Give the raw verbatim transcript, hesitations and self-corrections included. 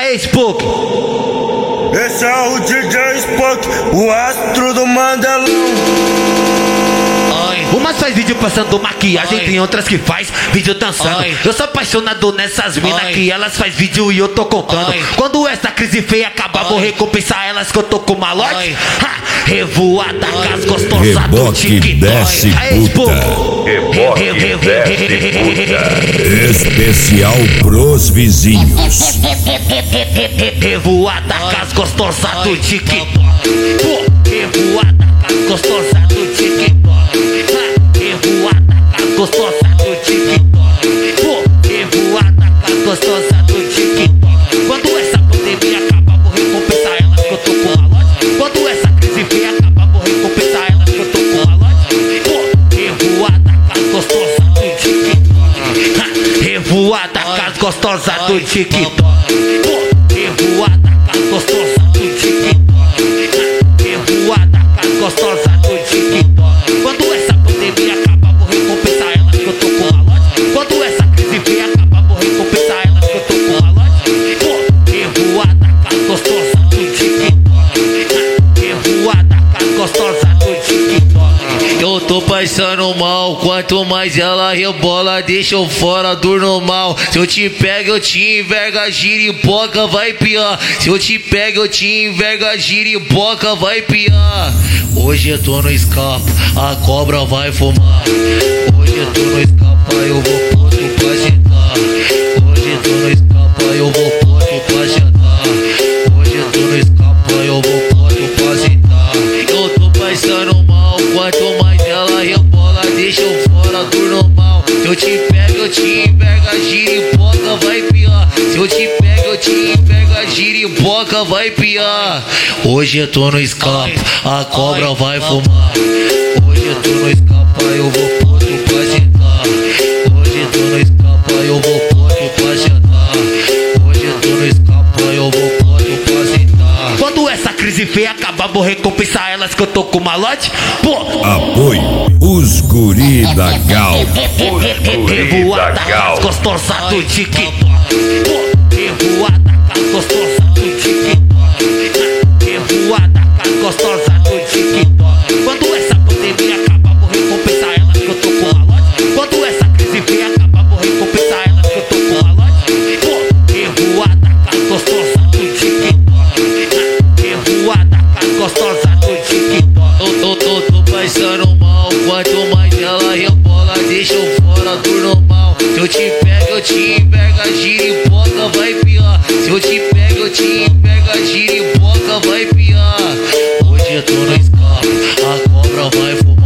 Aê, Spook! Esse é o D J Spook, o astro do Mandelão. Umas faz vídeo passando maquiagem, tem outras que faz vídeo dançando. Oi. Eu sou apaixonado nessas minas que elas faz vídeo e eu tô contando. Oi. Quando essa crise feia acabar, Oi. vou recompensar elas que eu tô com malote. Revoada, cas gostosa do TikTok. Reboque desce puta. Especial pros vizinhos. Revoada, cas gostosa do TikTok. Revoada, cas gostosa do TikTok. Gostosa do TikTok, pô, revoada, gostosa do TikTok. Quando essa pandemia acabar, vou recompensar elas que eu tô com malote. Quando essa crise vier acabar, vou recompensar elas que eu tô com malote. Pô, revoada, gostosa do TikTok. Revoada, gostosa do TikTok. Pô, revoada, gostosa do TikTok. Revoada, gostosa do TikTok. Quando essa pandemia acabar, vou recompensar elas que eu tô com malote. Quando essa crise vier acabar, vou recompensar elas que eu tô com malote. Pô, revoada, gostosa do TikTok. Revoada, gostosa do TikTok. Eu tô passando mal, quanto mais ela rebola, deixa eu fora do normal. Se eu te pego, eu te enverga, giripoca, vai piar. Se eu te pego, eu te enverga, giripoca, vai piar. Hoje eu tô no escapo, a cobra vai fumar. Hoje eu tô no escapo, eu vou ponto pra jantar. Hoje eu tô no escapo, eu vou ponto pra jantar. Hoje eu tô no escapo, eu vou ponto pra jantar. Eu tô passando mal, quanto mais ela rebola, deixa eu fora do normal. Se eu te pego, eu te enverga, giripoca, vai piar. Se eu te pego, eu te enverga, giripoca, vai piar. Hoje eu tô no escapo, a cobra vai fumar. Hoje eu tô no escapo, eu vou ponto pra jantar. Hoje eu tô no escapo, eu vou ponto pra jantar. Hoje eu tô no escapo, eu vou ponto pra jantar. Quando essa crise feia acabar, vou recompensar elas que eu tô com malote. Pô, apoio os guri da Gal. Revoada, gostosa do TikTok. Pô, revoada, gostosa do TikTok. Revoada, gostosa do TikTok. Quando essa pandemia acabar, vou recompensar elas que eu tô com malote. Quando essa crise feia acabar, vou recompensar elas que eu tô com malote. Pô, revoada, gostosa do TikTok. Revoada, gostosa do TikTok. Tô, tô, tô, tô passando mal, quanto mais ela rebola, deixa eu fora do normal. Se eu te pego, eu te enverga, giripoca, vai piar. Se eu te pego, eu te enverga, giripoca, vai piar. Hoje eu tô no escape, a cobra vai fumar.